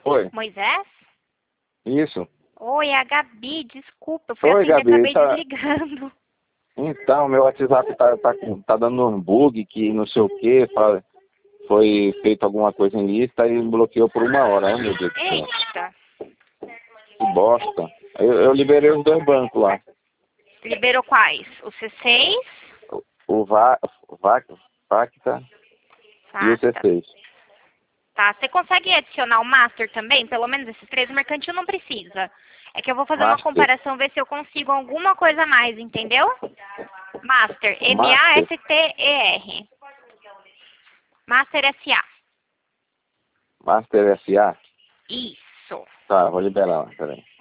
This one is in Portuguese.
Oi, Moisés? isso. Oi, é a Gabi, desculpa, eu fui Oi, atender e Gabi, acabei tá... desligando. Então, meu WhatsApp tá dando um bug que não sei o que, foi feito alguma coisa em lista e bloqueou por 1 hora. Ai, meu Deus do céu. Eita, Que bosta. Eu liberei os 2 bancos lá. liberou quais? O C6? O Vacta e o Ah, tá. C6. Tá, você consegue adicionar o Master também? Pelo menos esses três, o mercantil não precisa. É que eu vou fazer uma Master. comparação, ver se eu consigo alguma coisa a mais, entendeu? Master, Master. M-A-S-T-E-R. Master S.A. Master SA. Isso. Tá, vou liberar lá, peraí.